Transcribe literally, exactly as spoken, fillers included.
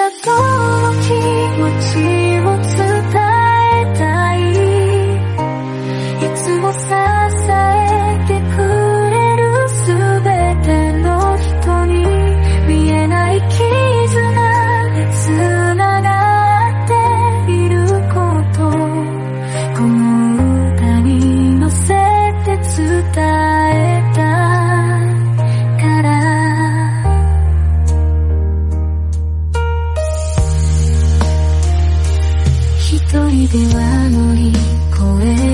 だその気持ちを伝えたい。いつも支えてくれるすべての人に見えない絆でつながっていること、この歌に乗せて伝えたから。一人では乗り越え